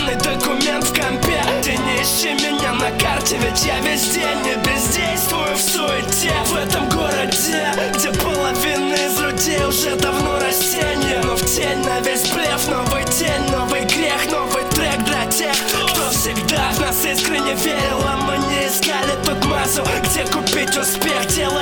ценный документ в компе. Ты не ищи меня на карте, ведь я везде не бездействую в суете. В этом городе, где половина из людей уже давно растение. Но в тень на весь блеф, новый день, новый грех, новый трек для тех, кто всегда в нас искренне верил. А мы не искали тут массу, где купить успех. Дело